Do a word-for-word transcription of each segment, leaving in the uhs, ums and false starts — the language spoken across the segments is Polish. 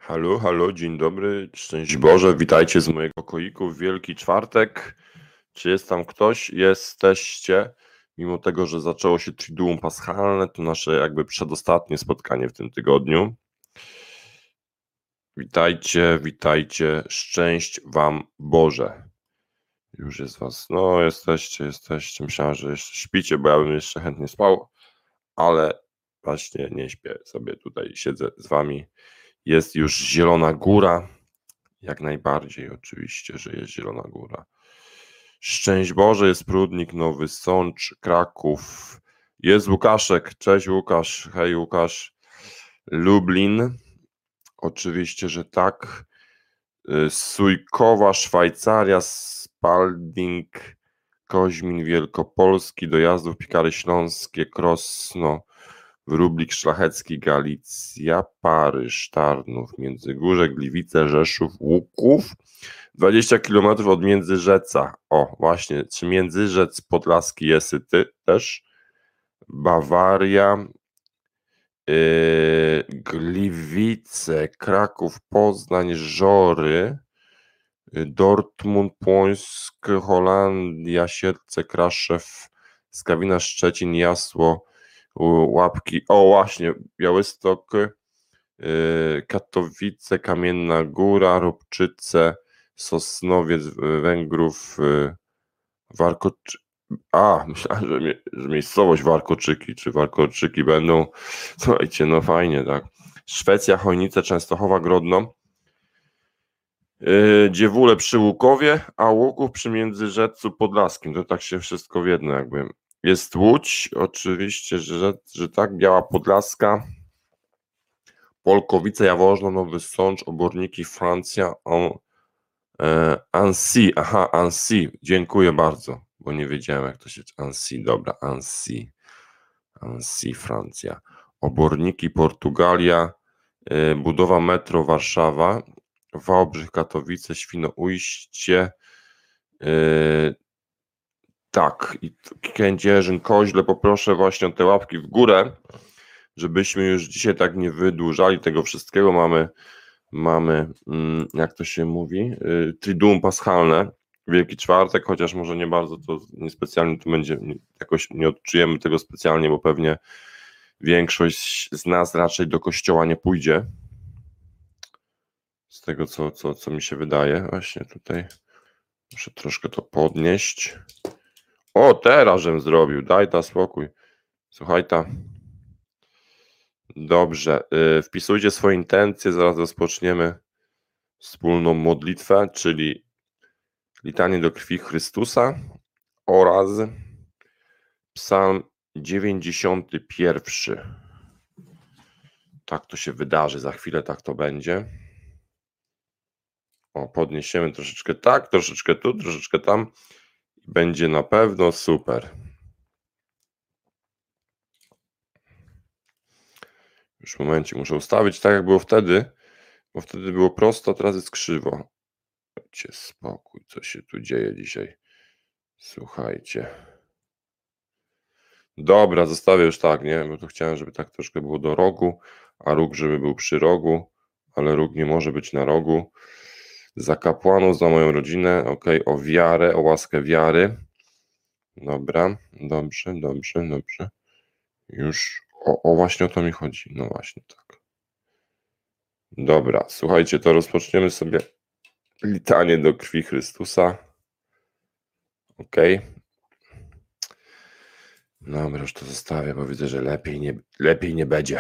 Halo, halo, dzień dobry, szczęść Boże, witajcie z mojego pokoiku w Wielki Czwartek. Czy jest tam ktoś? Jesteście. Mimo tego, że zaczęło się Triduum Paschalne, to nasze jakby przedostatnie spotkanie w tym tygodniu. Witajcie, witajcie, szczęść wam Boże. Już jest was, no jesteście, jesteście, myślałem, że jeszcze śpicie, bo ja bym jeszcze chętnie spał, ale właśnie nie śpię, sobie tutaj siedzę z wami. Jest już Zielona Góra, jak najbardziej oczywiście, że jest Zielona Góra. Szczęść Boże, jest Prudnik, Nowy Sącz, Kraków, jest Łukaszek, cześć Łukasz, hej Łukasz, Lublin, oczywiście, że tak, Sujkowa, Szwajcaria, Spalding, Koźmin Wielkopolski, Dojazdów, Piekary Śląskie, Krosno, Wróblik Szlachecki, Galicja, Paryż, Tarnów, Międzygórze, Gliwice, Rzeszów, Łuków, dwadzieścia kilometrów od Międzyrzeca. O, właśnie, czy Międzyrzec Podlaski jest ty też? Bawaria, yy, Gliwice, Kraków, Poznań, Żory, Dortmund, Płońsk, Holandia, Siedlce, Kraszew, Skawina, Szczecin, Jasło, Łapki, o właśnie, Białystok, yy, Katowice, Kamienna Góra, Robczyce, Sosnowiec, Węgrów, yy, Warkoczy... A, myślałem, że, mie... że miejscowość Warkoczyki, czy Warkoczyki będą, słuchajcie, no fajnie, tak. Szwecja, Chojnice, Częstochowa, Grodno, yy, Dziewule przy Łukowie, a Łuków przy Międzyrzecu Podlaskim, to tak się wszystko w jedno jakby. Jest Łódź, oczywiście, że, że tak, Biała Podlaska, Polkowice, Jaworzno, Nowy Sącz, Oborniki, Francja, on, e, Annecy, aha, Annecy, dziękuję bardzo, bo nie wiedziałem jak to się, Annecy, dobra, Annecy, Annecy, Francja, Oborniki, Portugalia, e, budowa metro Warszawa, Wałbrzych, Katowice, Świnoujście, e, tak, i Kędzierzyn, Koźle, poproszę właśnie o te łapki w górę, żebyśmy już dzisiaj tak nie wydłużali tego wszystkiego. Mamy, mamy jak to się mówi, Triduum Paschalne, Wielki Czwartek, chociaż może nie bardzo to niespecjalnie to będzie, jakoś nie odczujemy tego specjalnie, bo pewnie większość z nas raczej do kościoła nie pójdzie. Z tego, co, co, co mi się wydaje. Właśnie tutaj muszę troszkę to podnieść. O, teraz żem zrobił, daj ta spokój. Słuchaj ta. Dobrze, yy, wpisujcie swoje intencje, zaraz rozpoczniemy wspólną modlitwę, czyli litanie do krwi Chrystusa oraz psalm dziewięćdziesiąty pierwszy. Tak to się wydarzy, za chwilę tak to będzie. O, podniesiemy troszeczkę tak, troszeczkę tu, troszeczkę tam. Będzie na pewno super. Już w momencie muszę ustawić tak, jak było wtedy, bo wtedy było prosto, teraz jest krzywo. Dajcie spokój, co się tu dzieje dzisiaj. Słuchajcie. Dobra, zostawię już tak, nie? Bo tu chciałem, żeby tak troszkę było do rogu, a róg, żeby był przy rogu, ale róg nie może być na rogu. Za kapłanów, za moją rodzinę, ok, o wiarę, o łaskę wiary. Dobra, dobrze, dobrze, dobrze. Już, o, o właśnie o to mi chodzi, no właśnie tak. Dobra, słuchajcie, to rozpoczniemy sobie litanie do krwi Chrystusa. Ok. Dobra, już to zostawię, bo widzę, że lepiej nie, lepiej nie będzie.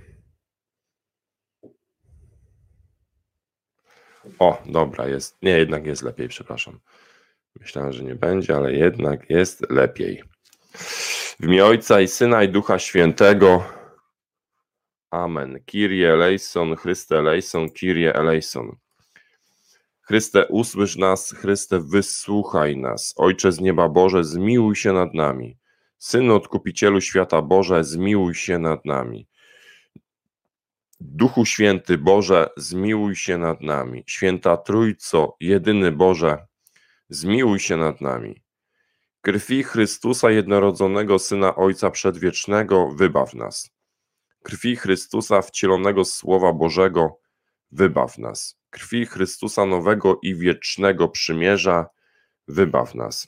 O, dobra, jest. Nie, jednak jest lepiej, przepraszam. Myślałem, że nie będzie, ale jednak jest lepiej. W imię Ojca i Syna i Ducha Świętego. Amen. Kyrie eleison, Chryste eleison, Kyrie eleison. Chryste, usłysz nas, Chryste, wysłuchaj nas. Ojcze z nieba Boże, zmiłuj się nad nami. Synu Odkupicielu świata Boże, zmiłuj się nad nami. Duchu Święty Boże, zmiłuj się nad nami. Święta Trójco, jedyny Boże, zmiłuj się nad nami. Krwi Chrystusa, jednorodzonego Syna Ojca Przedwiecznego, wybaw nas. Krwi Chrystusa, wcielonego Słowa Bożego, wybaw nas. Krwi Chrystusa nowego i wiecznego przymierza, wybaw nas.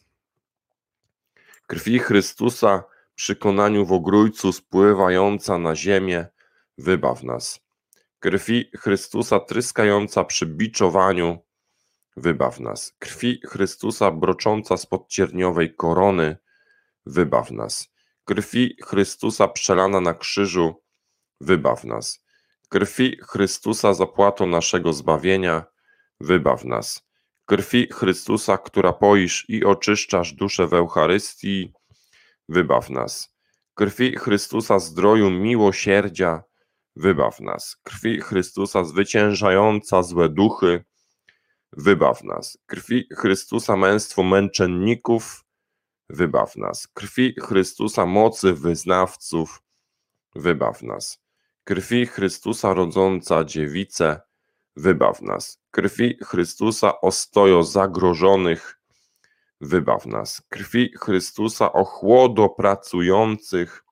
Krwi Chrystusa przy konaniu w ogrójcu spływająca na ziemię, wybaw nas. Krwi Chrystusa tryskająca przy biczowaniu, wybaw nas. Krwi Chrystusa brocząca spod cierniowej korony, wybaw nas. Krwi Chrystusa przelana na krzyżu, wybaw nas. Krwi Chrystusa zapłatą naszego zbawienia, wybaw nas. Krwi Chrystusa, która poisz i oczyszczasz duszę w Eucharystii, wybaw nas. Krwi Chrystusa zdroju miłosierdzia, wybaw nas. Krwi Chrystusa zwyciężająca złe duchy, wybaw nas. Krwi Chrystusa męstwo męczenników, wybaw nas. Krwi Chrystusa mocy wyznawców, wybaw nas. Krwi Chrystusa rodząca dziewicę, wybaw nas. Krwi Chrystusa ostojo zagrożonych, wybaw nas. Krwi Chrystusa ochłodo pracujących,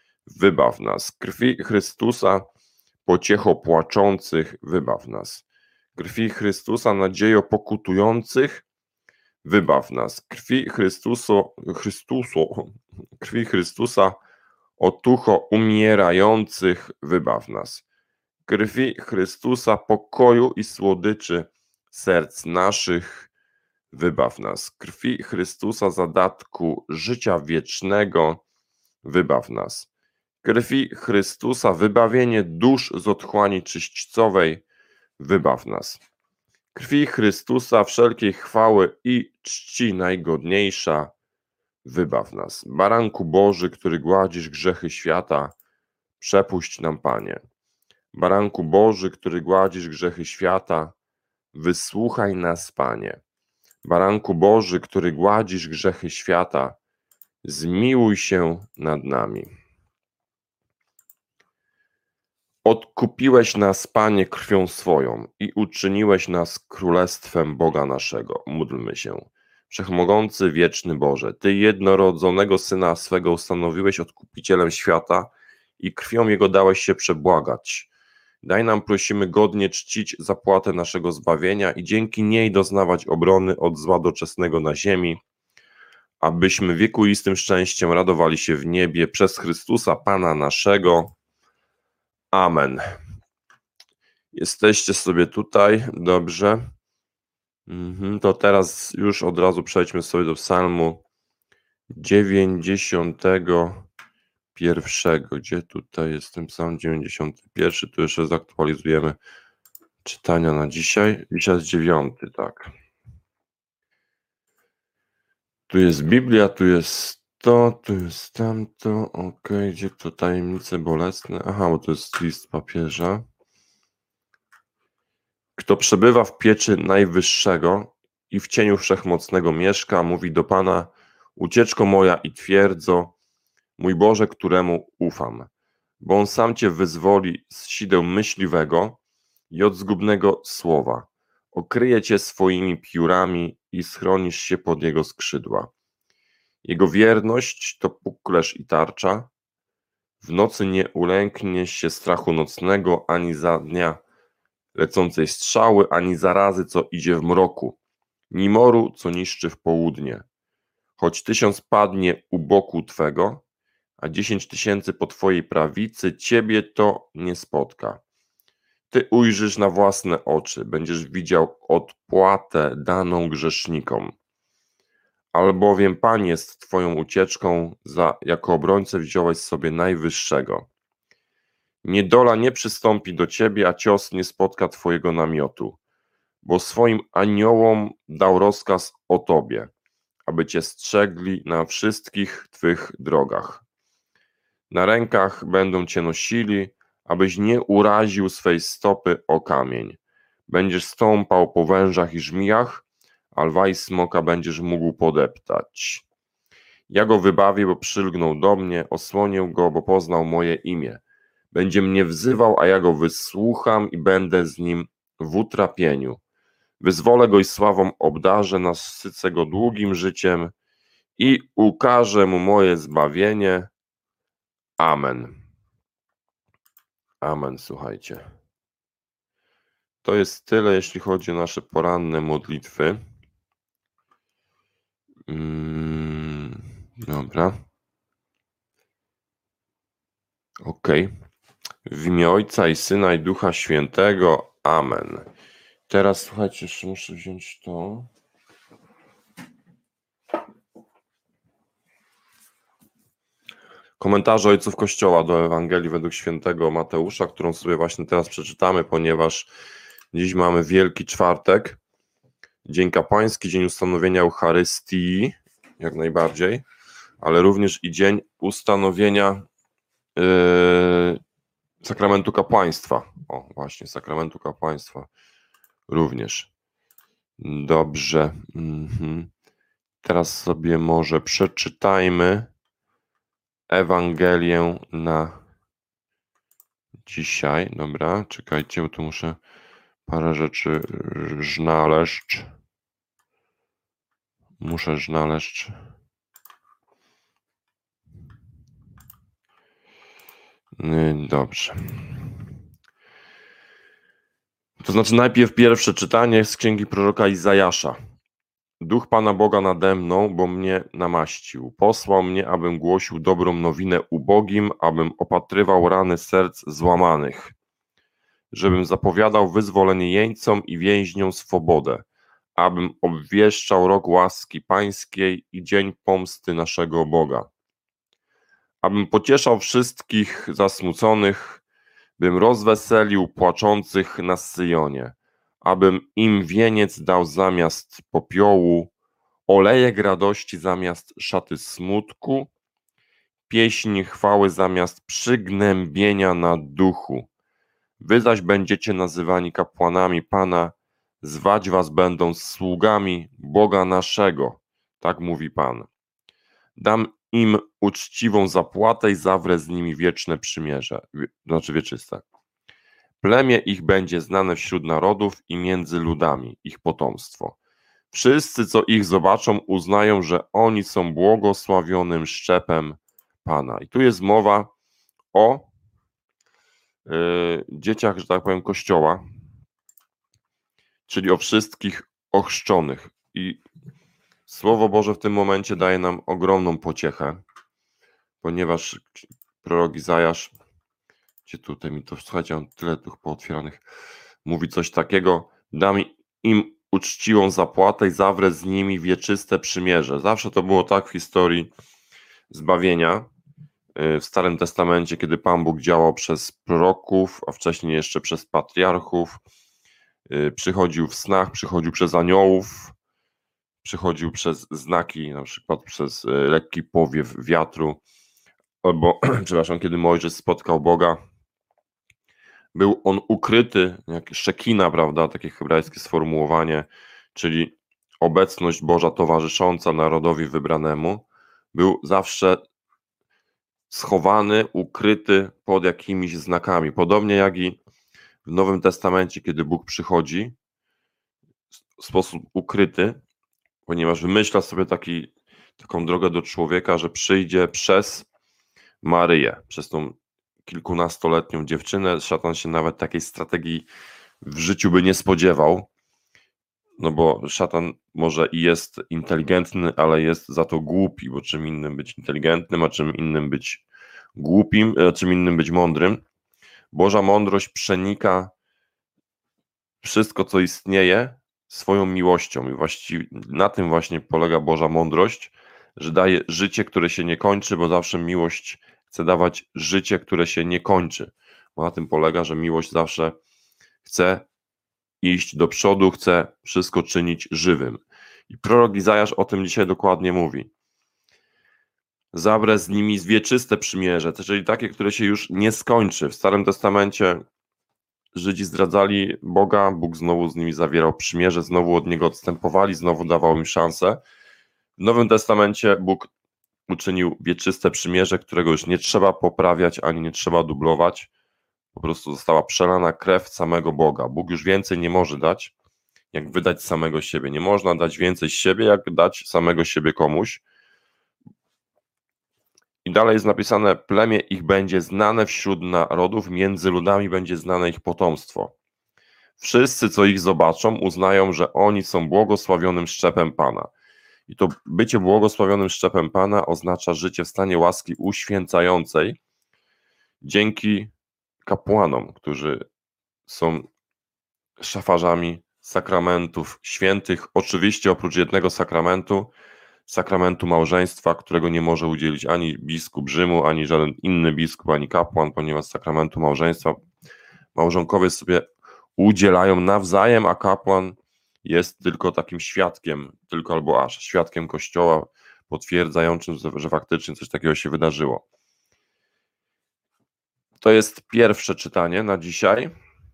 wybaw nas. Krwi Chrystusa pociecho płaczących, wybaw nas. Krwi Chrystusa nadziejo pokutujących, wybaw nas. Krwi Chrystuso, Chrystuso, krwi Chrystusa otucho umierających, wybaw nas. Krwi Chrystusa pokoju i słodyczy serc naszych, wybaw nas. Krwi Chrystusa zadatku życia wiecznego, wybaw nas. Krwi Chrystusa wybawienie dusz z otchłani czyśćcowej, wybaw nas. Krwi Chrystusa wszelkiej chwały i czci najgodniejsza, wybaw nas. Baranku Boży, który gładzisz grzechy świata, przepuść nam, Panie. Baranku Boży, który gładzisz grzechy świata, wysłuchaj nas, Panie. Baranku Boży, który gładzisz grzechy świata, zmiłuj się nad nami. Odkupiłeś nas, Panie, krwią swoją i uczyniłeś nas królestwem Boga naszego. Módlmy się. Wszechmogący, wieczny Boże, Ty jednorodzonego Syna swego ustanowiłeś odkupicielem świata i krwią Jego dałeś się przebłagać. Daj nam, prosimy, godnie czcić zapłatę naszego zbawienia i dzięki niej doznawać obrony od zła doczesnego na ziemi, abyśmy wiekuistym szczęściem radowali się w niebie przez Chrystusa Pana naszego. Amen. Jesteście sobie tutaj, dobrze. Mhm, to teraz już od razu przejdźmy sobie do psalmu dziewięćdziesiątego pierwszego. Gdzie tutaj jest ten psalm dziewięćdziesiąty pierwszy? Tu jeszcze zaktualizujemy czytania na dzisiaj. Dzisiaj jest dziewiąty, tak. Tu jest Biblia, tu jest to, tu jest tamto. Ok, gdzie to tajemnice bolesne? Aha, bo to jest list papieża. Kto przebywa w pieczy Najwyższego i w cieniu Wszechmocnego mieszka, mówi do Pana: ucieczko moja i twierdzo, mój Boże, któremu ufam. Bo On sam Cię wyzwoli z sideł myśliwego i od zgubnego słowa. Okryje Cię swoimi piórami i schronisz się pod Jego skrzydła. Jego wierność to puklerz i tarcza. W nocy nie ulękniesz się strachu nocnego, ani za dnia lecącej strzały, ani zarazy, co idzie w mroku, ni moru, co niszczy w południe. Choć tysiąc padnie u boku Twego, a dziesięć tysięcy po Twojej prawicy, Ciebie to nie spotka. Ty ujrzysz na własne oczy, będziesz widział odpłatę daną grzesznikom. Albowiem Pan jest Twoją ucieczką, za jako obrońcę wziąłeś sobie Najwyższego. Niedola nie przystąpi do Ciebie, a cios nie spotka Twojego namiotu, bo swoim aniołom dał rozkaz o Tobie, aby Cię strzegli na wszystkich Twych drogach. Na rękach będą Cię nosili, abyś nie uraził swej stopy o kamień. Będziesz stąpał po wężach i żmijach, a lwa i smoka będziesz mógł podeptać. Ja go wybawię, bo przylgnął do mnie, osłonię go, bo poznał moje imię. Będzie mnie wzywał, a ja go wysłucham i będę z nim w utrapieniu. Wyzwolę go i sławą obdarzę, nasycę go długim życiem i ukażę mu moje zbawienie. Amen. Amen, słuchajcie. to jest tyle, jeśli chodzi o nasze poranne modlitwy. Mm, dobra. Okej. Okay. W imię Ojca i Syna i Ducha Świętego. Amen. Teraz słuchajcie, jeszcze muszę wziąć to. Komentarze ojców Kościoła do Ewangelii według świętego Mateusza, którą sobie właśnie teraz przeczytamy, ponieważ dziś mamy Wielki Czwartek, Dzień Kapłański, Dzień Ustanowienia Eucharystii, jak najbardziej, ale również i Dzień Ustanowienia yy, Sakramentu Kapłaństwa. O, właśnie, Sakramentu Kapłaństwa również. Dobrze. Mhm. Teraz sobie może przeczytajmy Ewangelię na dzisiaj. Dobra, czekajcie, bo tu muszę parę rzeczy znaleźć. Muszę znaleźć. Dobrze. To znaczy najpierw pierwsze czytanie z księgi proroka Izajasza. Duch Pana Boga nade mną, bo mnie namaścił. Posłał mnie, abym głosił dobrą nowinę ubogim, abym opatrywał rany serc złamanych, żebym zapowiadał wyzwolenie jeńcom i więźniom swobodę, abym obwieszczał rok łaski pańskiej i dzień pomsty naszego Boga, abym pocieszał wszystkich zasmuconych, bym rozweselił płaczących na Syjonie, abym im wieniec dał zamiast popiołu, olejek radości zamiast szaty smutku, pieśń chwały zamiast przygnębienia na duchu. Wy zaś będziecie nazywani kapłanami Pana, zwać was będą sługami Boga naszego, tak mówi Pan. Dam im uczciwą zapłatę i zawrę z nimi wieczne przymierze, znaczy wieczyste. Plemię ich będzie znane wśród narodów i między ludami, ich potomstwo. Wszyscy, co ich zobaczą, uznają, że oni są błogosławionym szczepem Pana. I tu jest mowa o yy, dzieciach, że tak powiem, Kościoła, czyli o wszystkich ochrzczonych. I Słowo Boże w tym momencie daje nam ogromną pociechę, ponieważ prorok Izajasz, gdzie tutaj mi to, słuchajcie, mam tyle tych pootwieranych, mówi coś takiego: dam im uczciwą zapłatę i zawrę z nimi wieczyste przymierze. Zawsze to było tak w historii zbawienia w Starym Testamencie, kiedy Pan Bóg działał przez proroków, a wcześniej jeszcze przez patriarchów, przychodził w snach, przychodził przez aniołów, przychodził przez znaki, na przykład przez lekki powiew wiatru, albo, przepraszam, kiedy Mojżesz spotkał Boga, był on ukryty, jak szekina, prawda, takie hebrajskie sformułowanie, czyli obecność Boża towarzysząca narodowi wybranemu, był zawsze schowany, ukryty pod jakimiś znakami. Podobnie jak i w Nowym Testamencie, kiedy Bóg przychodzi w sposób ukryty, ponieważ wymyśla sobie taki, taką drogę do człowieka, że przyjdzie przez Maryję, przez tą kilkunastoletnią dziewczynę. Szatan się nawet takiej strategii w życiu by nie spodziewał, no bo szatan może i jest inteligentny, ale jest za to głupi, bo czym innym być inteligentnym, a czym innym być głupim, a czym innym być mądrym. Boża mądrość przenika wszystko, co istnieje, swoją miłością i właściwie na tym właśnie polega Boża mądrość, że daje życie, które się nie kończy, bo zawsze miłość chce dawać życie, które się nie kończy, bo na tym polega, że miłość zawsze chce iść do przodu, chce wszystko czynić żywym. I prorok Izajasz o tym dzisiaj dokładnie mówi. Zawrę z nimi wieczyste przymierze, czyli takie, które się już nie skończy. W Starym Testamencie Żydzi zdradzali Boga, Bóg znowu z nimi zawierał przymierze, znowu od Niego odstępowali, znowu dawał im szansę. W Nowym Testamencie Bóg uczynił wieczyste przymierze, którego już nie trzeba poprawiać, ani nie trzeba dublować. Po prostu została przelana krew samego Boga. Bóg już więcej nie może dać, jak wydać samego siebie. Nie można dać więcej siebie, jak dać samego siebie komuś. I dalej jest napisane: plemię ich będzie znane wśród narodów, między ludami będzie znane ich potomstwo. Wszyscy, co ich zobaczą, uznają, że oni są błogosławionym szczepem Pana. I to bycie błogosławionym szczepem Pana oznacza życie w stanie łaski uświęcającej dzięki kapłanom, którzy są szafarzami sakramentów świętych, oczywiście oprócz jednego sakramentu, sakramentu małżeństwa, którego nie może udzielić ani biskup Rzymu, ani żaden inny biskup, ani kapłan, ponieważ sakramentu małżeństwa małżonkowie sobie udzielają nawzajem, a kapłan jest tylko takim świadkiem, tylko albo aż świadkiem Kościoła, potwierdzającym, że faktycznie coś takiego się wydarzyło. To jest pierwsze czytanie na dzisiaj.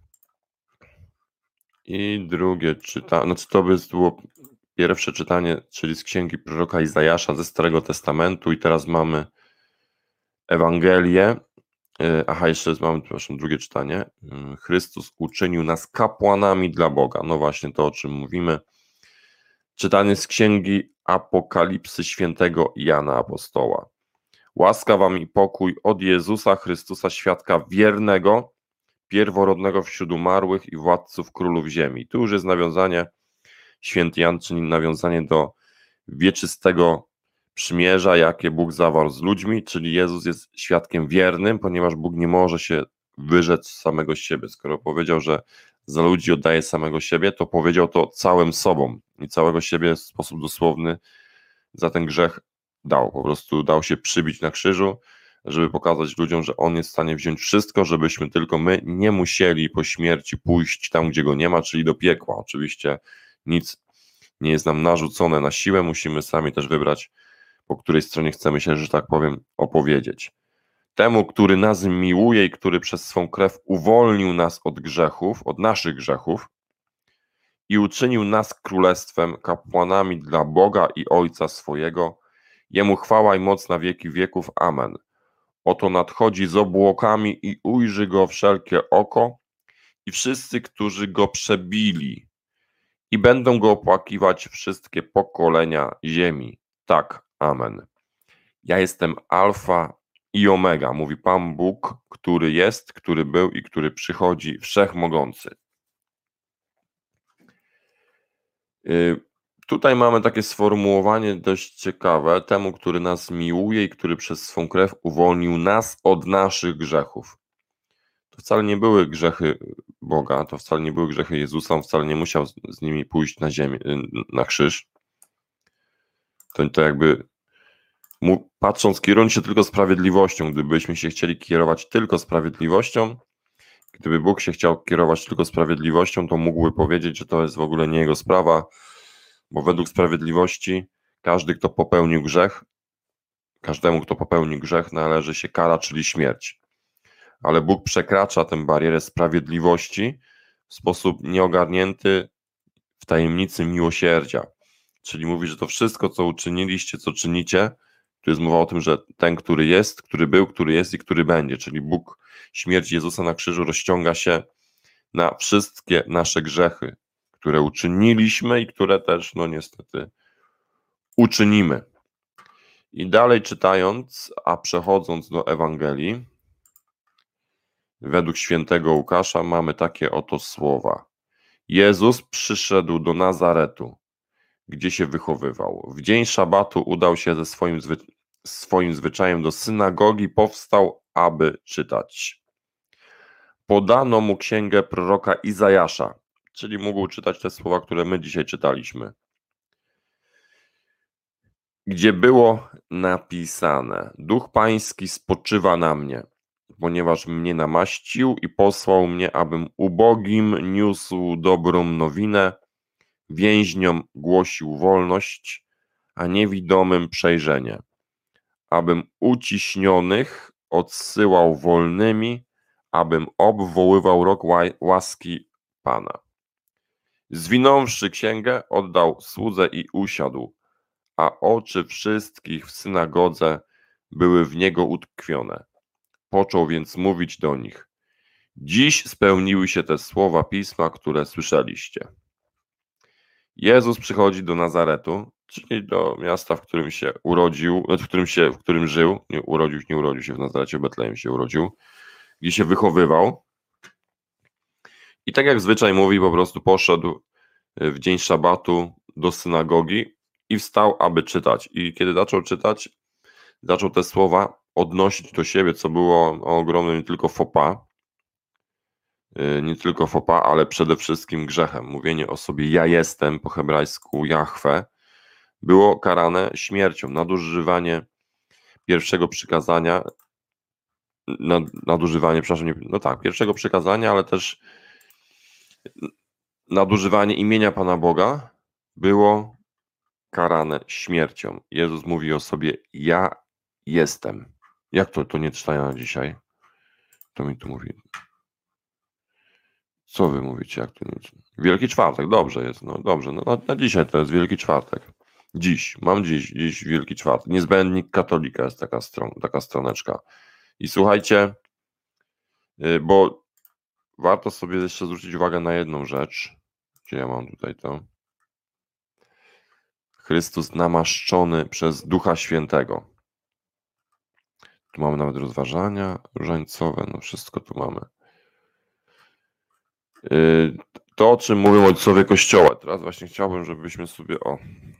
I drugie czytanie, znaczy to by było pierwsze czytanie, czyli z księgi proroka Izajasza ze Starego Testamentu, i teraz mamy Ewangelię. Aha, jeszcze mamy, przepraszam, drugie czytanie. Chrystus uczynił nas kapłanami dla Boga. No właśnie to, o czym mówimy. Czytanie z księgi Apokalipsy świętego Jana Apostoła. Łaska wam i pokój od Jezusa Chrystusa, świadka wiernego, pierworodnego wśród umarłych i władców królów ziemi. Tu już jest nawiązanie, święty Jan czyni nawiązanie do wieczystego przymierza, jakie Bóg zawarł z ludźmi, czyli Jezus jest świadkiem wiernym, ponieważ Bóg nie może się wyrzec samego siebie. Skoro powiedział, że za ludzi oddaje samego siebie, to powiedział to całym sobą i całego siebie w sposób dosłowny za ten grzech dał. Po prostu dał się przybić na krzyżu, żeby pokazać ludziom, że On jest w stanie wziąć wszystko, żebyśmy tylko my nie musieli po śmierci pójść tam, gdzie Go nie ma, czyli do piekła. Oczywiście nic nie jest nam narzucone na siłę, musimy sami też wybrać, po której stronie chcemy się, że tak powiem, opowiedzieć. Temu, który nas miłuje i który przez swą krew uwolnił nas od grzechów, od naszych grzechów i uczynił nas królestwem, kapłanami dla Boga i Ojca swojego, Jemu chwała i moc na wieki wieków. Amen. Oto nadchodzi z obłokami i ujrzy Go wszelkie oko i wszyscy, którzy Go przebili, i będą Go opłakiwać wszystkie pokolenia ziemi. Tak, amen. Ja jestem Alfa i Omega, mówi Pan Bóg, który jest, który był i który przychodzi, wszechmogący. Yy, tutaj mamy takie sformułowanie dość ciekawe, temu, który nas miłuje i który przez swą krew uwolnił nas od naszych grzechów. To wcale nie były grzechy Boga, to wcale nie były grzechy Jezusa, on wcale nie musiał z, z nimi pójść na ziemię, na krzyż. To, to jakby mu, patrząc, kierując się tylko sprawiedliwością, gdybyśmy się chcieli kierować tylko sprawiedliwością, gdyby Bóg się chciał kierować tylko sprawiedliwością, to mógłby powiedzieć, że to jest w ogóle nie jego sprawa, bo według sprawiedliwości każdy, kto popełnił grzech, każdemu, kto popełnił grzech, należy się kara, czyli śmierć. Ale Bóg przekracza tę barierę sprawiedliwości w sposób nieogarnięty w tajemnicy miłosierdzia. Czyli mówi, że to wszystko, co uczyniliście, co czynicie, tu jest mowa o tym, że ten, który jest, który był, który jest i który będzie, czyli Bóg, śmierć Jezusa na krzyżu rozciąga się na wszystkie nasze grzechy, które uczyniliśmy i które też, no niestety, uczynimy. I dalej czytając, a przechodząc do Ewangelii, według świętego Łukasza mamy takie oto słowa. Jezus przyszedł do Nazaretu, gdzie się wychowywał. W dzień szabatu udał się ze swoim, zwy... swoim zwyczajem do synagogi, powstał, aby czytać. Podano mu księgę proroka Izajasza, czyli mógł czytać te słowa, które my dzisiaj czytaliśmy, gdzie było napisane: Duch Pański spoczywa na mnie, ponieważ mnie namaścił i posłał mnie, abym ubogim niósł dobrą nowinę, więźniom głosił wolność, a niewidomym przejrzenie, abym uciśnionych odsyłał wolnymi, abym obwoływał rok łaski Pana. Zwinąwszy księgę, oddał słudze i usiadł, a oczy wszystkich w synagodze były w niego utkwione. Począł więc mówić do nich: dziś spełniły się te słowa Pisma, które słyszeliście. Jezus przychodzi do Nazaretu, czyli do miasta, w którym się urodził, w którym się, w którym żył, nie urodził, nie urodził się w Nazarecie, w Betlejem się urodził, gdzie się wychowywał. I tak jak zwyczaj mówi, po prostu poszedł w dzień szabatu do synagogi i wstał, aby czytać. I kiedy zaczął czytać, zaczął te słowa odnosić do siebie, co było ogromnym nie tylko faux pas, nie tylko faux pas, ale przede wszystkim grzechem. Mówienie o sobie ja jestem, po hebrajsku Jahwe, było karane śmiercią. Nadużywanie pierwszego przykazania, nad, nadużywanie, przepraszam, nie, no tak, pierwszego przykazania, ale też nadużywanie imienia Pana Boga było karane śmiercią. Jezus mówi o sobie ja jestem. Jak to, to nie czytają na dzisiaj? To mi tu mówi. Co wy mówicie? Jak to nie? Wielki Czwartek, dobrze jest, no dobrze, no na, na dzisiaj to jest Wielki Czwartek. Dziś, mam dziś, dziś Wielki Czwartek. Niezbędnik katolika jest taka, stron, taka stroneczka. I słuchajcie, bo warto sobie jeszcze zwrócić uwagę na jedną rzecz. Gdzie ja mam tutaj to? Chrystus namaszczony przez Ducha Świętego. Tu mamy nawet rozważania różańcowe, no wszystko tu mamy. To, o czym mówią ojcowie Kościoła. Teraz właśnie chciałbym, żebyśmy sobie o...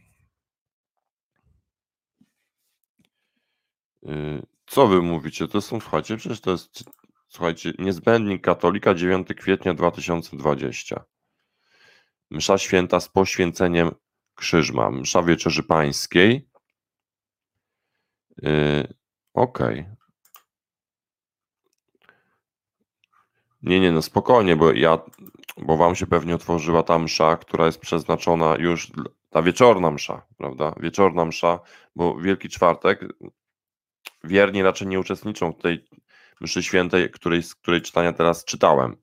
Co wy mówicie? To są, słuchajcie, przecież to jest, słuchajcie, niezbędnik katolika, dziewiątego kwietnia dwa tysiące dwudziestego. Msza święta z poświęceniem krzyżma. Msza Wieczerzy Pańskiej. Yy, Okej. Okay. Nie, nie, no spokojnie, bo ja, bo wam się pewnie otworzyła ta msza, która jest przeznaczona już, ta wieczorna msza, prawda? Wieczorna msza, bo Wielki Czwartek wierni raczej nie uczestniczą w tej mszy świętej, której, z której czytania teraz czytałem.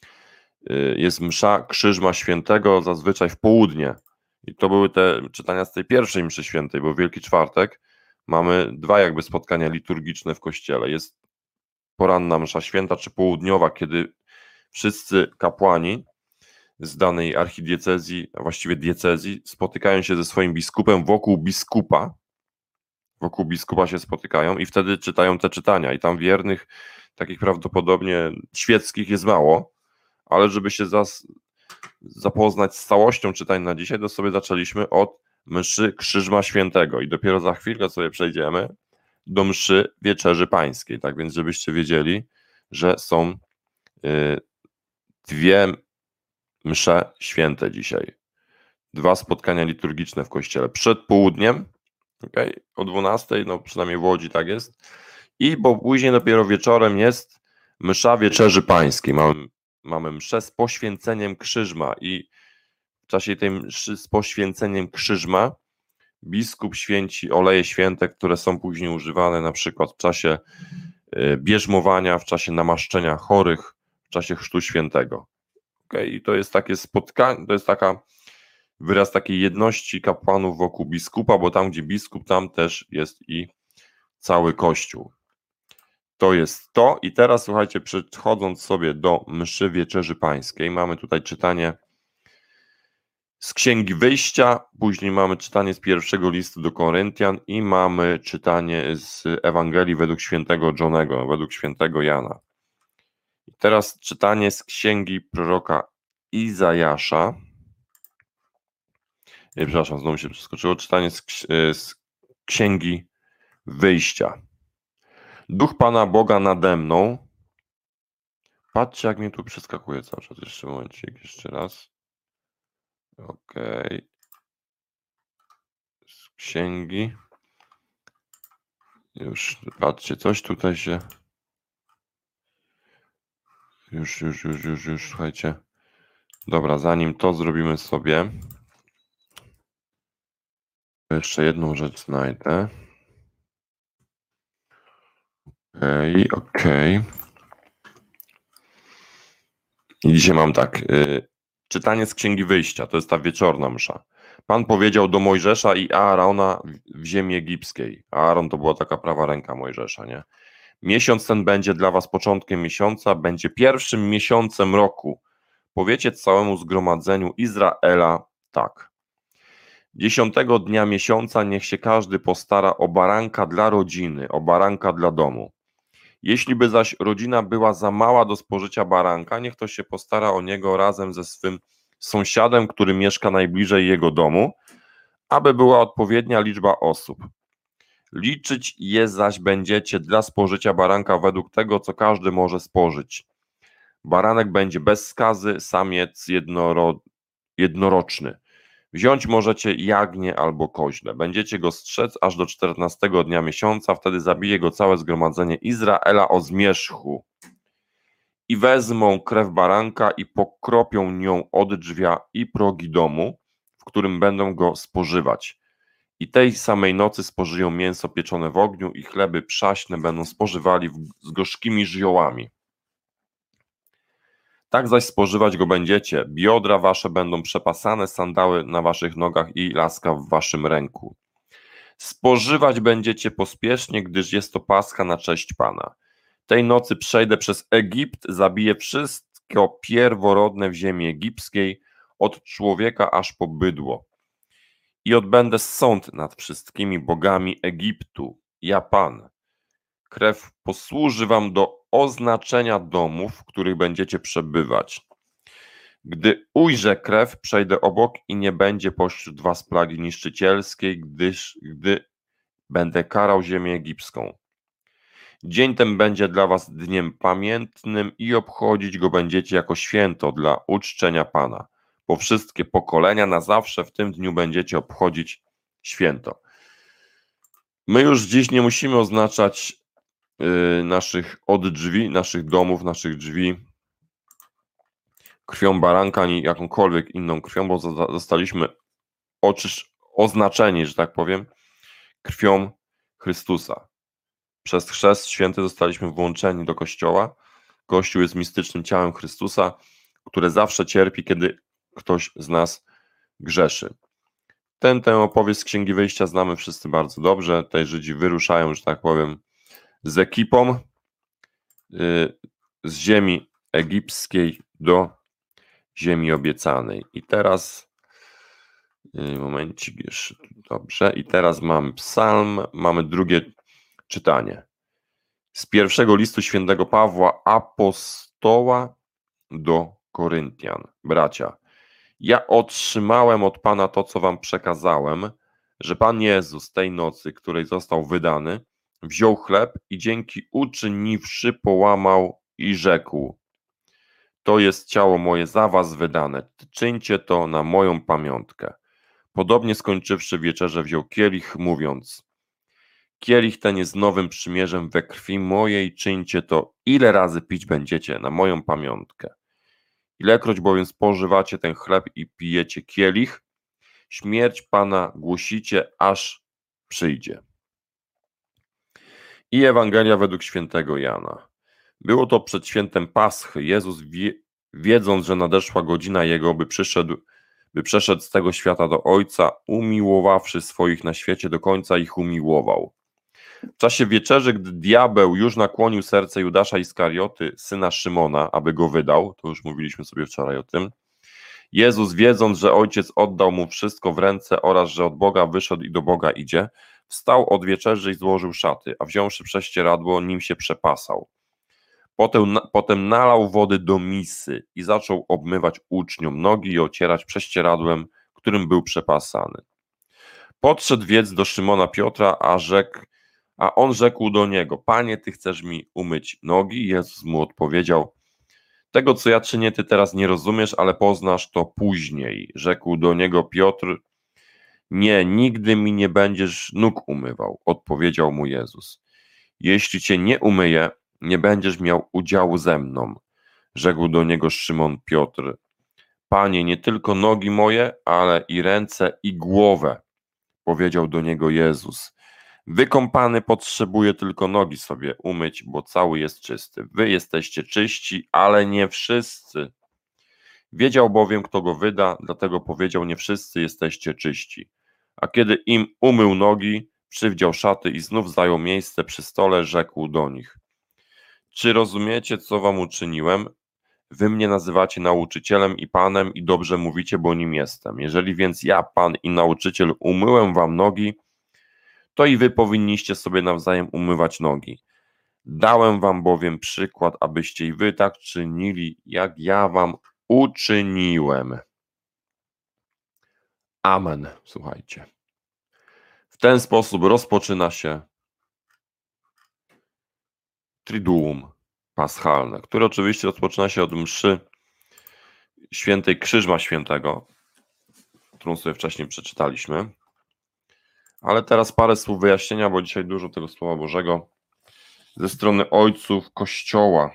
Jest msza Krzyżma Świętego zazwyczaj w południe. I to były te czytania z tej pierwszej mszy świętej, bo w Wielki Czwartek mamy dwa jakby spotkania liturgiczne w kościele. Jest poranna msza święta czy południowa, kiedy wszyscy kapłani z danej archidiecezji, a właściwie diecezji, spotykają się ze swoim biskupem wokół biskupa. Wokół biskupa się spotykają i wtedy czytają te czytania. I tam wiernych, takich prawdopodobnie świeckich jest mało, ale żeby się zas, zapoznać z całością czytań na dzisiaj, to sobie zaczęliśmy od mszy Krzyżma Świętego i dopiero za chwilkę sobie przejdziemy do mszy Wieczerzy Pańskiej. Tak więc, żebyście wiedzieli, że są y, dwie msze święte dzisiaj. Dwa spotkania liturgiczne w kościele. Przed południem, okay, o dwunastej, no przynajmniej w Łodzi tak jest, i bo później dopiero wieczorem jest msza Wieczerzy Pańskiej. Mamy, mamy mszę z poświęceniem krzyżma i w czasie tej mszy z poświęceniem krzyżma biskup święci oleje święte, które są później używane na przykład w czasie bierzmowania, w czasie namaszczenia chorych, w czasie chrztu świętego. Okay, i to jest takie spotkanie, to jest taka wyraz takiej jedności kapłanów wokół biskupa, bo tam, gdzie biskup, tam też jest i cały Kościół. To jest to. I teraz słuchajcie, przechodząc sobie do mszy Wieczerzy Pańskiej, mamy tutaj czytanie z Księgi Wyjścia, później mamy czytanie z pierwszego listu do Koryntian i mamy czytanie z Ewangelii według świętego Johnego, według świętego Jana. I teraz czytanie z Księgi proroka Izajasza. Nie, przepraszam, znowu się przeskoczyło. Czytanie z, z Księgi Wyjścia. Duch Pana Boga nade mną. Patrzcie, jak mnie tu przeskakuje cały czas. Jeszcze momencik, jeszcze raz. Okej. Okay. Z Księgi. Już, patrzcie, coś tutaj się... Już, już, już, już, już, słuchajcie. Dobra, zanim to zrobimy sobie... Jeszcze jedną rzecz znajdę. Okej, okay, okej. Okay. I dzisiaj mam tak. Y, czytanie z Księgi Wyjścia, to jest ta wieczorna msza. Pan powiedział do Mojżesza i Aarona w ziemi egipskiej. Aaron to była taka prawa ręka Mojżesza, nie? Miesiąc ten będzie dla was początkiem miesiąca, będzie pierwszym miesiącem roku. Powiecie całemu zgromadzeniu Izraela tak. Dziesiątego dnia miesiąca niech się każdy postara o baranka dla rodziny, o baranka dla domu. Jeśli by zaś rodzina była za mała do spożycia baranka, niech to się postara o niego razem ze swym sąsiadem, który mieszka najbliżej jego domu, aby była odpowiednia liczba osób. Liczyć je zaś będziecie dla spożycia baranka według tego, co każdy może spożyć. Baranek będzie bez skazy, samiec jednoro, jednoroczny. Wziąć możecie jagnię albo koźle. Będziecie go strzec aż do czternastego dnia miesiąca, wtedy zabije go całe zgromadzenie Izraela o zmierzchu. I wezmą krew baranka i pokropią nią od drzwia i progi domu, w którym będą go spożywać. I tej samej nocy spożyją mięso pieczone w ogniu i chleby przaśne będą spożywali w, z gorzkimi żiołami. Tak zaś spożywać go będziecie, biodra wasze będą przepasane, sandały na waszych nogach i laska w waszym ręku. Spożywać będziecie pospiesznie, gdyż jest to Pascha na cześć Pana. Tej nocy przejdę przez Egipt, zabiję wszystko pierworodne w ziemi egipskiej, od człowieka aż po bydło. I odbędę sąd nad wszystkimi bogami Egiptu, ja Pan. Krew posłuży wam do oznaczenia domów, w których będziecie przebywać. Gdy ujrzę krew, przejdę obok i nie będzie pośród was plagi niszczycielskiej, gdyż gdy będę karał ziemię egipską. Dzień ten będzie dla was dniem pamiętnym i obchodzić go będziecie jako święto dla uczczenia Pana. Po wszystkie pokolenia na zawsze w tym dniu będziecie obchodzić święto. My już dziś nie musimy oznaczać yy, naszych od drzwi, naszych domów, naszych drzwi krwią baranka, ani jakąkolwiek inną krwią, bo zostaliśmy oczysz, oznaczeni, że tak powiem, krwią Chrystusa. Przez chrzest święty zostaliśmy włączeni do Kościoła. Kościół jest mistycznym ciałem Chrystusa, które zawsze cierpi, kiedy ktoś z nas grzeszy. Ten, tę opowieść z Księgi Wyjścia znamy wszyscy bardzo dobrze. Tutaj Żydzi wyruszają, że tak powiem, z ekipą yy, z ziemi egipskiej do ziemi obiecanej. I teraz yy, momencik jeszcze, dobrze. I teraz mamy psalm, mamy drugie czytanie. Z pierwszego listu świętego Pawła, apostoła do Koryntian. Bracia, ja otrzymałem od Pana to, co wam przekazałem, że Pan Jezus tej nocy, której został wydany, wziął chleb i dzięki uczyniwszy połamał i rzekł: to jest ciało moje za was wydane, czyńcie to na moją pamiątkę. Podobnie skończywszy wieczerzę, wziął kielich, mówiąc: kielich ten jest nowym przymierzem we krwi mojej, czyńcie to, ile razy pić będziecie na moją pamiątkę. Ilekroć bowiem spożywacie ten chleb i pijecie kielich, śmierć Pana głosicie, aż przyjdzie. I Ewangelia według świętego Jana. Było to przed świętem Paschy. Jezus, wie, wiedząc, że nadeszła godzina Jego, by przyszedł, by przeszedł z tego świata do Ojca, umiłowawszy swoich na świecie, do końca ich umiłował. W czasie wieczerzy, gdy diabeł już nakłonił serce Judasza Iskarioty, syna Szymona, aby go wydał, to już mówiliśmy sobie wczoraj o tym, Jezus, wiedząc, że Ojciec oddał mu wszystko w ręce oraz że od Boga wyszedł i do Boga idzie, wstał od wieczerzy i złożył szaty, a wziąwszy prześcieradło, nim się przepasał. Potem, potem nalał wody do misy i zaczął obmywać uczniom nogi i ocierać prześcieradłem, którym był przepasany. Podszedł więc do Szymona Piotra, a rzekł, a on rzekł do niego: Panie, ty chcesz mi umyć nogi? Jezus mu odpowiedział: tego, co ja czynię, ty teraz nie rozumiesz, ale poznasz to później. Rzekł do niego Piotr: nie, nigdy mi nie będziesz nóg umywał. Odpowiedział mu Jezus: jeśli cię nie umyję, nie będziesz miał udziału ze mną. Rzekł do niego Szymon Piotr: Panie, nie tylko nogi moje, ale i ręce i głowę. Powiedział do niego Jezus: wykąpany potrzebuje tylko nogi sobie umyć, bo cały jest czysty. Wy jesteście czyści, ale nie wszyscy. Wiedział bowiem, kto go wyda, dlatego powiedział: nie wszyscy jesteście czyści. A kiedy im umył nogi, przywdział szaty i znów zajął miejsce przy stole, rzekł do nich: czy rozumiecie, co wam uczyniłem? Wy mnie nazywacie nauczycielem i Panem i dobrze mówicie, bo nim jestem. Jeżeli więc ja, Pan i nauczyciel, umyłem wam nogi, to i wy powinniście sobie nawzajem umywać nogi. Dałem wam bowiem przykład, abyście i wy tak czynili, jak ja wam uczyniłem. Amen. Słuchajcie. W ten sposób rozpoczyna się Triduum Paschalne, które oczywiście rozpoczyna się od mszy świętej Krzyżma Świętego, którą sobie wcześniej przeczytaliśmy. Ale teraz parę słów wyjaśnienia, bo dzisiaj dużo tego Słowa Bożego ze strony ojców Kościoła.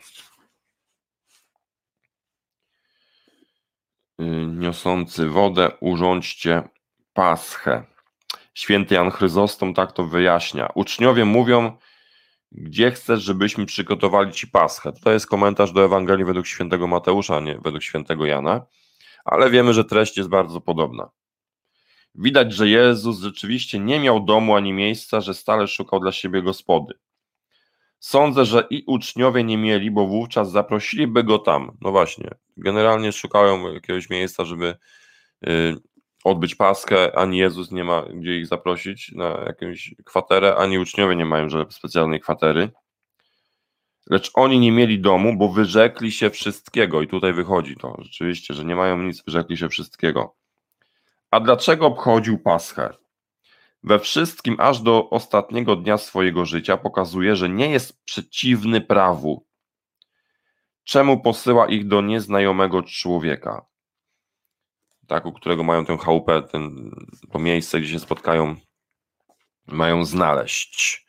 Niosący wodę, urządźcie Paschę. Święty Jan Chryzostom tak to wyjaśnia. Uczniowie mówią, gdzie chcesz, żebyśmy przygotowali ci Paschę. To jest komentarz do Ewangelii według świętego Mateusza, nie według świętego Jana, ale wiemy, że treść jest bardzo podobna. Widać, że Jezus rzeczywiście nie miał domu ani miejsca, że stale szukał dla siebie gospody. Sądzę, że i uczniowie nie mieli, bo wówczas zaprosiliby go tam. No właśnie, generalnie szukają jakiegoś miejsca, żeby y, odbyć Paschę, ani Jezus nie ma gdzie ich zaprosić na jakąś kwaterę, ani uczniowie nie mają że specjalnej kwatery. Lecz oni nie mieli domu, bo wyrzekli się wszystkiego. I tutaj wychodzi to rzeczywiście, że nie mają nic, wyrzekli się wszystkiego. A dlaczego obchodził Paschę? We wszystkim, aż do ostatniego dnia swojego życia pokazuje, że nie jest przeciwny prawu. Czemu posyła ich do nieznajomego człowieka? Tak, u którego mają tę chałupę, ten, to miejsce, gdzie się spotkają, mają znaleźć.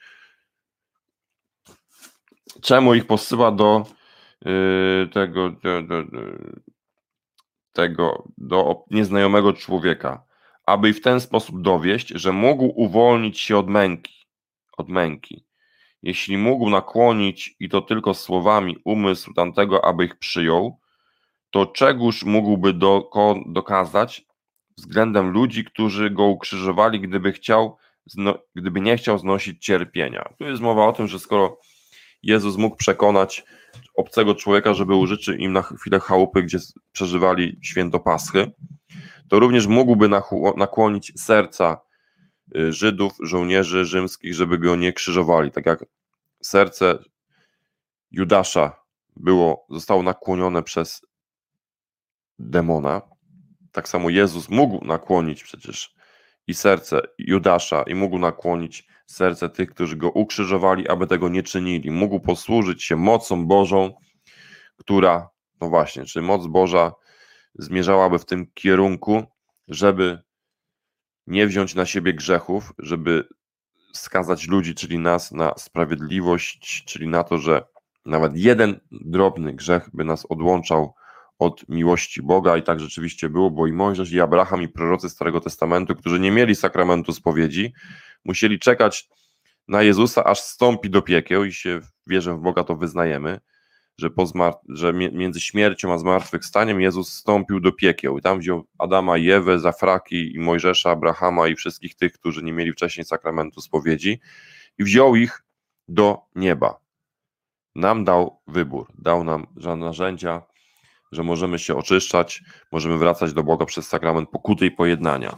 Czemu ich posyła do yy, tego, do, do, do, tego, do nieznajomego człowieka? Aby w ten sposób dowieść, że mógł uwolnić się od męki. Od męki. Jeśli mógł nakłonić, i to tylko słowami, umysł tamtego, aby ich przyjął, to czegóż mógłby do, dokazać względem ludzi, którzy go ukrzyżowali, gdyby chciał, zno, gdyby nie chciał znosić cierpienia. Tu jest mowa o tym, że skoro Jezus mógł przekonać obcego człowieka, żeby użyczył im na chwilę chałupy, gdzie przeżywali święto Paschy, to również mógłby nakłonić serca Żydów, żołnierzy rzymskich, żeby go nie krzyżowali. Tak jak serce Judasza było, zostało nakłonione przez demona, tak samo Jezus mógł nakłonić przecież i serce Judasza i mógł nakłonić serce tych, którzy go ukrzyżowali, aby tego nie czynili. Mógł posłużyć się mocą Bożą, która, no właśnie, czy moc Boża zmierzałaby w tym kierunku, żeby nie wziąć na siebie grzechów, żeby skazać ludzi, czyli nas, na sprawiedliwość, czyli na to, że nawet jeden drobny grzech by nas odłączał od miłości Boga i tak rzeczywiście było, bo i Mojżesz, i Abraham, i prorocy Starego Testamentu, którzy nie mieli sakramentu spowiedzi, musieli czekać na Jezusa, aż wstąpi do piekieł i się wierzę w Boga, to wyznajemy, że, po zmar- że między śmiercią a zmartwychwstaniem Jezus wstąpił do piekieł i tam wziął Adama i Ewę, Zafraki i Mojżesza, Abrahama i wszystkich tych, którzy nie mieli wcześniej sakramentu spowiedzi i wziął ich do nieba. Nam dał wybór, dał nam narzędzia, że możemy się oczyszczać, możemy wracać do Boga przez sakrament pokuty i pojednania.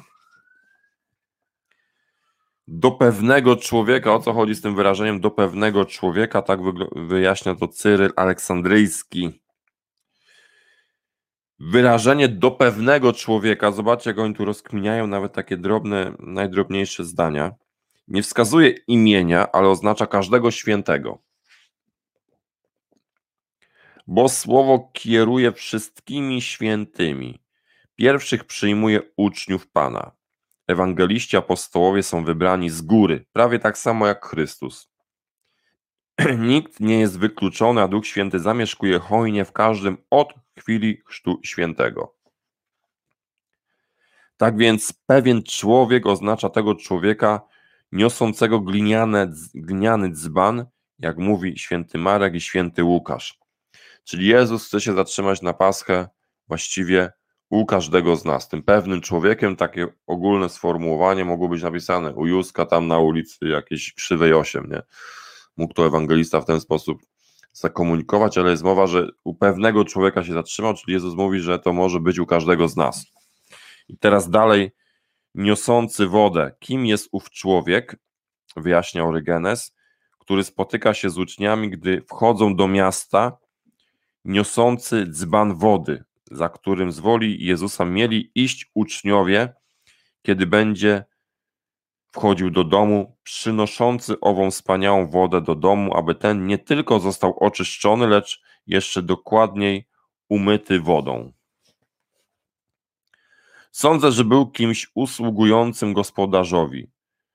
Do pewnego człowieka, o co chodzi z tym wyrażeniem do pewnego człowieka, tak wyjaśnia to Cyryl Aleksandryjski. Wyrażenie do pewnego człowieka, zobaczcie jak oni tu rozkminiają nawet takie drobne, najdrobniejsze zdania, nie wskazuje imienia, ale oznacza każdego świętego. Bo słowo kieruje wszystkimi świętymi. Pierwszych przyjmuje uczniów Pana. Ewangeliści, apostołowie są wybrani z góry, prawie tak samo jak Chrystus. Nikt nie jest wykluczony, a Duch Święty zamieszkuje hojnie w każdym od chwili chrztu świętego. Tak więc pewien człowiek oznacza tego człowieka niosącego gliniane, gliniany dzban, jak mówi święty Marek i święty Łukasz. Czyli Jezus chce się zatrzymać na Paschę właściwie u każdego z nas. Tym pewnym człowiekiem, takie ogólne sformułowanie mogło być napisane u Józka tam na ulicy jakiejś krzywej osiem, nie? Mógł to ewangelista w ten sposób zakomunikować, ale jest mowa, że u pewnego człowieka się zatrzymał, czyli Jezus mówi, że to może być u każdego z nas. I teraz dalej, niosący wodę. Kim jest ów człowiek? Wyjaśnia Orygenes, który spotyka się z uczniami, gdy wchodzą do miasta, niosący dzban wody, za którym z woli Jezusa mieli iść uczniowie, kiedy będzie wchodził do domu, przynoszący ową wspaniałą wodę do domu, aby ten nie tylko został oczyszczony, lecz jeszcze dokładniej umyty wodą. Sądzę, że był kimś usługującym gospodarzowi,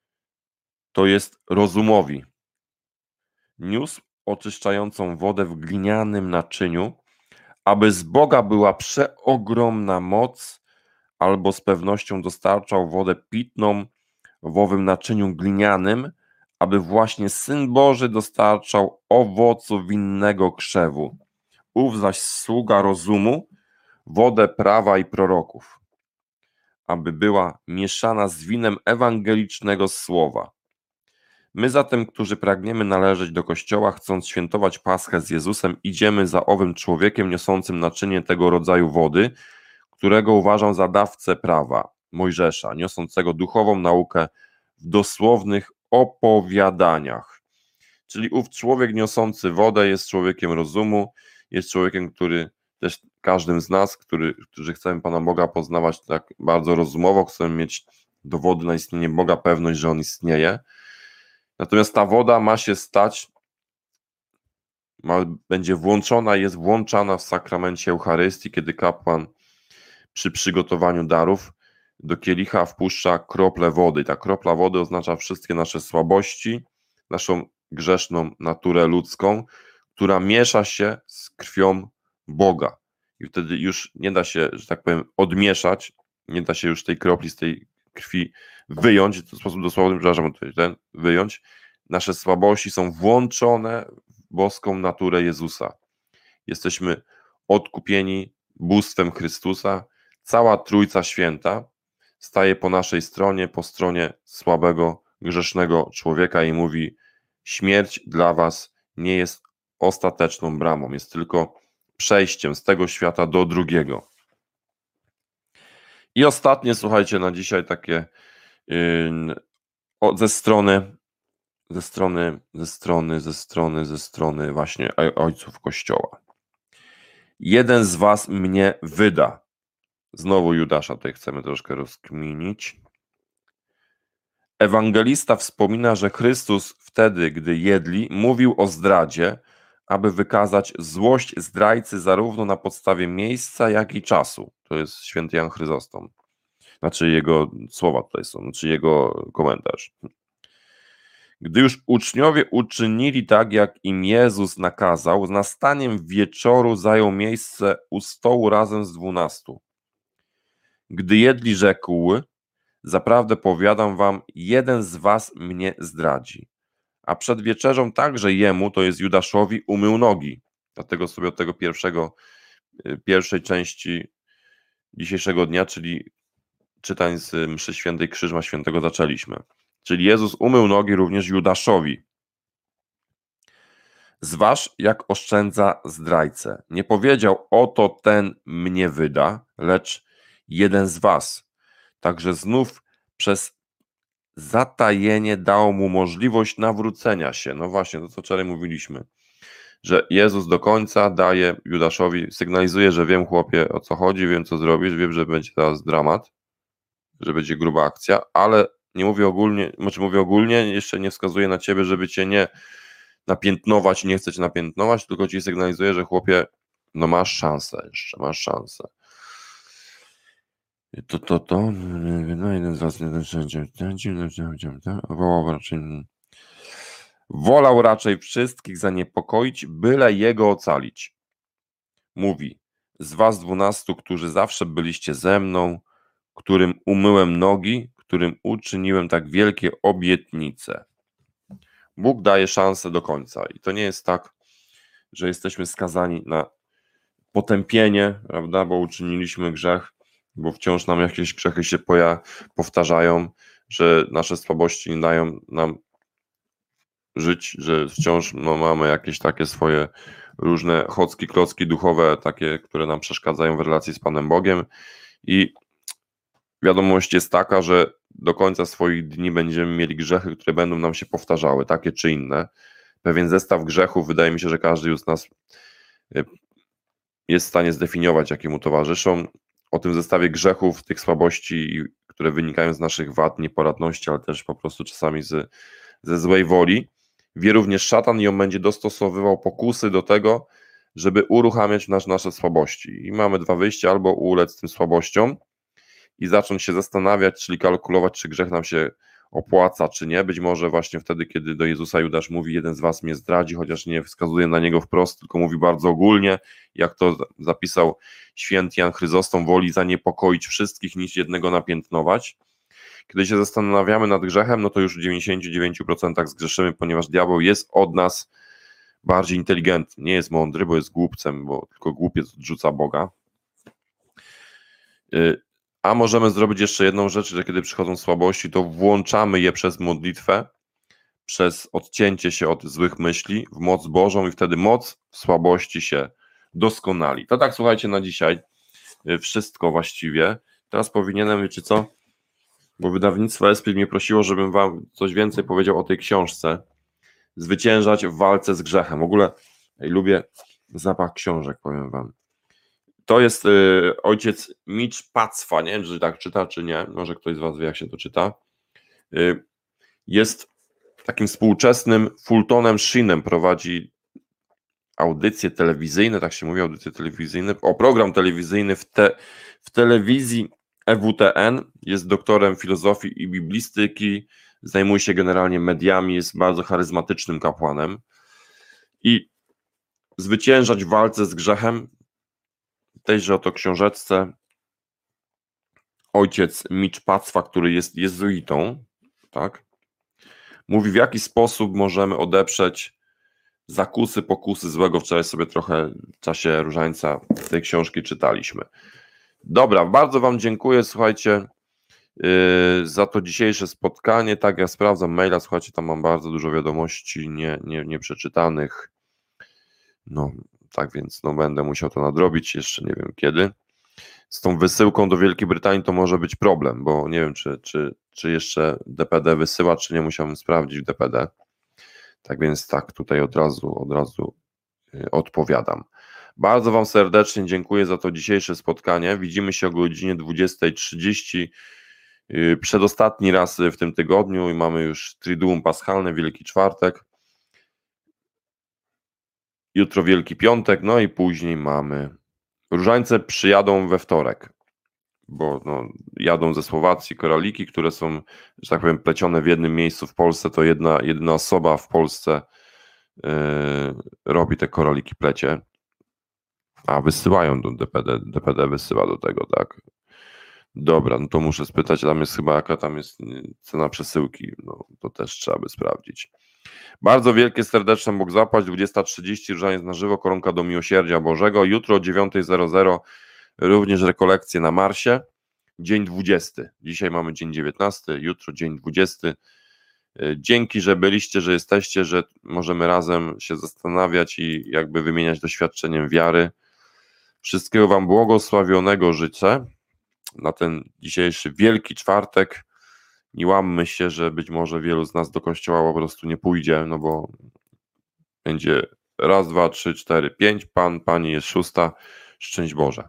to jest rozumowi. Niósł oczyszczającą wodę w glinianym naczyniu, aby z Boga była przeogromna moc, albo z pewnością dostarczał wodę pitną w owym naczyniu glinianym, aby właśnie Syn Boży dostarczał owocu winnego krzewu. Ów zaś sługa rozumu, wodę prawa i proroków, aby była mieszana z winem ewangelicznego słowa. My zatem, którzy pragniemy należeć do Kościoła, chcąc świętować Paschę z Jezusem, idziemy za owym człowiekiem niosącym naczynie tego rodzaju wody, którego uważam za dawcę prawa Mojżesza, niosącego duchową naukę w dosłownych opowiadaniach. Czyli ów człowiek niosący wodę jest człowiekiem rozumu, jest człowiekiem, który też każdym z nas, który, którzy chcemy Pana Boga poznawać tak bardzo rozumowo, chcemy mieć dowody na istnienie Boga, pewność, że On istnieje. Natomiast ta woda ma się stać, ma, będzie włączona, jest włączana w sakramencie Eucharystii, kiedy kapłan przy przygotowaniu darów do kielicha wpuszcza kroplę wody. Ta kropla wody oznacza wszystkie nasze słabości, naszą grzeszną naturę ludzką, która miesza się z krwią Boga. I wtedy już nie da się, że tak powiem, odmieszać, nie da się już tej kropli z tej krwi wyjąć, w sposób dosłowny, przepraszam, ten, wyjąć. Nasze słabości są włączone w boską naturę Jezusa. Jesteśmy odkupieni bóstwem Chrystusa. Cała Trójca Święta staje po naszej stronie, po stronie słabego, grzesznego człowieka i mówi: śmierć dla was nie jest ostateczną bramą, jest tylko przejściem z tego świata do drugiego. I ostatnie, słuchajcie, na dzisiaj takie yy, o, ze strony ze strony, ze strony, ze strony, ze strony właśnie ojców Kościoła. Jeden z was mnie wyda. Znowu Judasza tutaj chcemy troszkę rozkminić. Ewangelista wspomina, że Chrystus wtedy, gdy jedli, mówił o zdradzie, aby wykazać złość zdrajcy zarówno na podstawie miejsca, jak i czasu. To jest święty Jan Chryzostom. Znaczy jego słowa tutaj są, znaczy jego komentarz. Gdy już uczniowie uczynili tak, jak im Jezus nakazał, z nastaniem wieczoru zajął miejsce u stołu razem z dwunastu. Gdy jedli, rzekł: zaprawdę powiadam wam, jeden z was mnie zdradzi. A przed wieczerzą także jemu, to jest Judaszowi, umył nogi. Dlatego sobie od tego pierwszego, pierwszej części dzisiejszego dnia, czyli czytań z mszy świętej Krzyżma Świętego zaczęliśmy. Czyli Jezus umył nogi również Judaszowi. Zważ, jak oszczędza zdrajcę. Nie powiedział: oto ten mnie wyda, lecz jeden z was. Także znów przez zatajenie dał mu możliwość nawrócenia się. No właśnie, to co wczoraj mówiliśmy, że Jezus do końca daje Judaszowi, sygnalizuje, że wiem, chłopie, o co chodzi, wiem, co zrobisz, wiem, że będzie teraz dramat, że będzie gruba akcja, ale nie mówię ogólnie, znaczy mówię ogólnie, jeszcze nie wskazuje na ciebie, żeby cię nie napiętnować, nie chcę cię napiętnować, tylko ci sygnalizuje, że chłopie, no masz szansę jeszcze, masz szansę. To, to, to, no jeden z was wolał raczej, wolał raczej wszystkich zaniepokoić, byle jego ocalić. Mówi: z was dwunastu, którzy zawsze byliście ze mną, którym umyłem nogi, którym uczyniłem tak wielkie obietnice. Bóg daje szansę do końca i to nie jest tak, że jesteśmy skazani na potępienie, prawda, bo uczyniliśmy grzech, bo wciąż nam jakieś grzechy się poja- powtarzają, że nasze słabości nie dają nam żyć, że wciąż no, mamy jakieś takie swoje różne chocki, klocki duchowe, takie, które nam przeszkadzają w relacji z Panem Bogiem i wiadomość jest taka, że do końca swoich dni będziemy mieli grzechy, które będą nam się powtarzały, takie czy inne, pewien zestaw grzechów. Wydaje mi się, że każdy już z nas jest w stanie zdefiniować, jakie mu towarzyszą. O tym zestawie grzechów, tych słabości, które wynikają z naszych wad, nieporadności, ale też po prostu czasami z, ze złej woli, wie również szatan i on będzie dostosowywał pokusy do tego, żeby uruchamiać nasz, nasze słabości. I mamy dwa wyjścia: albo ulec tym słabościom i zacząć się zastanawiać, czyli kalkulować, czy grzech nam się opłaca, czy nie. Być może właśnie wtedy, kiedy do Jezusa Judasz mówi: jeden z was mnie zdradzi, chociaż nie wskazuje na niego wprost, tylko mówi bardzo ogólnie, jak to zapisał święty Jan Chryzostom: woli zaniepokoić wszystkich, niż jednego napiętnować. Kiedy się zastanawiamy nad grzechem, no to już w dziewięćdziesięciu dziewięciu procentach zgrzeszymy, ponieważ diabeł jest od nas bardziej inteligentny. Nie jest mądry, bo jest głupcem, bo tylko głupiec odrzuca Boga. A możemy zrobić jeszcze jedną rzecz, że kiedy przychodzą słabości, to włączamy je przez modlitwę, przez odcięcie się od złych myśli w moc Bożą i wtedy moc w słabości się doskonali. To tak, słuchajcie, na dzisiaj wszystko właściwie. Teraz powinienem, wiecie co, bo wydawnictwo Esprit mnie prosiło, żebym wam coś więcej powiedział o tej książce Zwyciężać w walce z grzechem. W ogóle ej, lubię zapach książek, powiem wam. To jest y, ojciec Mitch Pacwa, nie wiem, czy tak czyta, czy nie, może ktoś z was wie, jak się to czyta. Y, jest takim współczesnym Fultonem Sheenem, prowadzi audycje telewizyjne, tak się mówi, audycje telewizyjne, o program telewizyjny w, te, w telewizji E W T N, jest doktorem filozofii i biblistyki, zajmuje się generalnie mediami, jest bardzo charyzmatycznym kapłanem i zwyciężać w walce z grzechem, tejże oto książeczce ojciec Mitch Pacwa, który jest jezuitą, tak, mówi, w jaki sposób możemy odeprzeć zakusy, pokusy złego. Wczoraj sobie trochę w czasie różańca tej książki czytaliśmy. Dobra, bardzo wam dziękuję, słuchajcie, yy, za to dzisiejsze spotkanie. Tak, ja sprawdzam maila, słuchajcie, tam mam bardzo dużo wiadomości nie, nie, nieprzeczytanych. No, tak więc no, będę musiał to nadrobić, jeszcze nie wiem kiedy. Z tą wysyłką do Wielkiej Brytanii to może być problem, bo nie wiem, czy, czy, czy jeszcze D P D wysyła, czy nie, musiałem sprawdzić w D P D. Tak więc tak, tutaj od razu, od razu odpowiadam. Bardzo wam serdecznie dziękuję za to dzisiejsze spotkanie. Widzimy się o godzinie dwudziestej trzydzieści, przedostatni raz w tym tygodniu i mamy już Triduum Paschalne, Wielki Czwartek. Jutro Wielki Piątek, no i później mamy... Różańce przyjadą we wtorek, bo no, jadą ze Słowacji koraliki, które są, że tak powiem, plecione w jednym miejscu w Polsce. To jedna, jedna osoba w Polsce yy, robi te koraliki plecie, a wysyłają do D P D, D P D wysyła do tego, tak. Dobra, no to muszę spytać, tam jest chyba jaka tam jest cena przesyłki, no to też trzeba by sprawdzić. Bardzo wielkie, serdeczne Bóg zapłać, dwudziesta trzydzieści, różaniec na żywo, koronka do miłosierdzia Bożego. Jutro o dziewiąta również rekolekcje na Marsie, dzień dwudziesty. Dzisiaj mamy dzień dziewiętnasty, jutro dzień dwudziesty. Dzięki, że byliście, że jesteście, że możemy razem się zastanawiać i jakby wymieniać doświadczeniem wiary. Wszystkiego wam błogosławionego życzę na ten dzisiejszy Wielki Czwartek. Nie łammy się, że być może wielu z nas do kościoła po prostu nie pójdzie, no bo będzie raz, dwa, trzy, cztery, pięć, Pan, Pani jest szósta, szczęść Boże.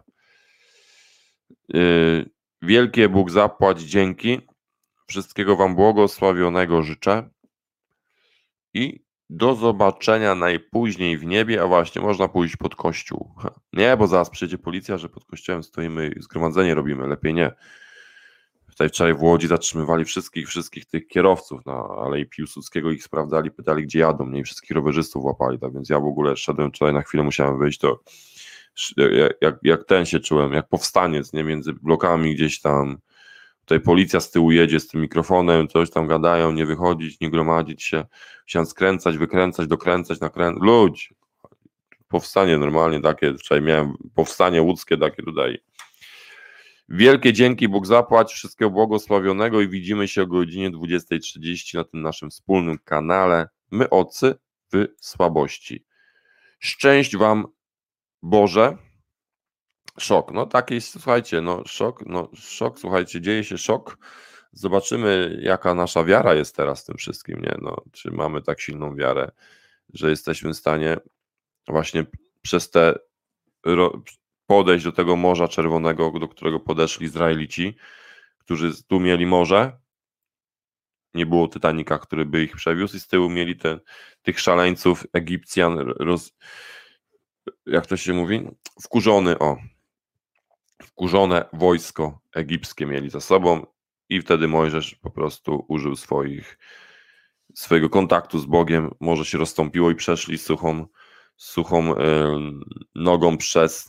Yy, wielkie Bóg zapłać, dzięki. Wszystkiego wam błogosławionego życzę i do zobaczenia najpóźniej w niebie, a właśnie można pójść pod kościół. Nie, bo zaraz przyjdzie policja, że pod kościołem stoimy i zgromadzenie robimy, lepiej nie. Tutaj wczoraj w Łodzi zatrzymywali wszystkich, wszystkich tych kierowców na Alei Piłsudskiego, ich sprawdzali, pytali, gdzie jadą, nie, i wszystkich rowerzystów łapali, tak więc ja w ogóle szedłem wczoraj, na chwilę musiałem wyjść, to jak, jak ten się czułem, jak powstaniec, nie, między blokami gdzieś tam, tutaj policja z tyłu jedzie z tym mikrofonem, coś tam gadają, nie wychodzić, nie gromadzić się, chciałem skręcać, wykręcać, dokręcać, nakręcać, ludź, powstanie normalnie takie, wczoraj miałem powstanie łódzkie takie tutaj. Wielkie dzięki, Bóg zapłać, wszystkiego błogosławionego i widzimy się o godzinie dwudziestej trzydzieści na tym naszym wspólnym kanale My Ocy w Słabości. Szczęść wam Boże. Szok, no taki, słuchajcie, no szok, no szok, słuchajcie, dzieje się szok. Zobaczymy, jaka nasza wiara jest teraz w tym wszystkim, nie? No, czy mamy tak silną wiarę że jesteśmy w stanie właśnie przez te ro, podejść do tego Morza Czerwonego, do którego podeszli Izraelici, którzy tu mieli morze, nie było Titanica, który by ich przewiózł i z tyłu mieli te, tych szaleńców Egipcjan, roz, jak to się mówi, wkurzony, o, wkurzone wojsko egipskie mieli za sobą i wtedy Mojżesz po prostu użył swoich, swojego kontaktu z Bogiem, morze się rozstąpiło i przeszli suchą, suchą y, nogą przez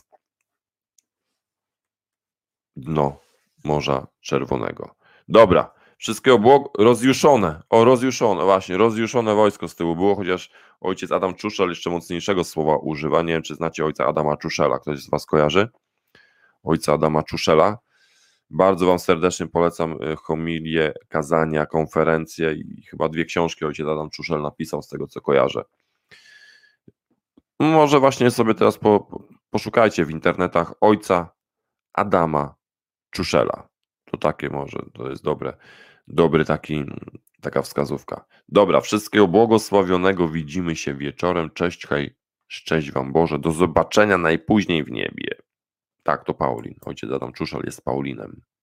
dno Morza Czerwonego. Dobra, wszystkiego było rozjuszone, o rozjuszone, właśnie, rozjuszone wojsko z tyłu było, chociaż ojciec Adam Czuszel jeszcze mocniejszego słowa używa, nie wiem, czy znacie ojca Adama Czuszela, ktoś z was kojarzy? Ojca Adama Czuszela. Bardzo wam serdecznie polecam homilie, kazania, konferencje i chyba dwie książki ojciec Adam Czuszel napisał z tego, co kojarzę. Może właśnie sobie teraz po, po, poszukajcie w internetach ojca Adama Czuszela. To takie może, to jest dobre, dobry taki, taka wskazówka. Dobra, wszystkiego błogosławionego, widzimy się wieczorem. Cześć, hej, szczęść wam Boże, do zobaczenia najpóźniej w niebie. Tak, to Paulin, ojciec Adam Czuszel jest Paulinem.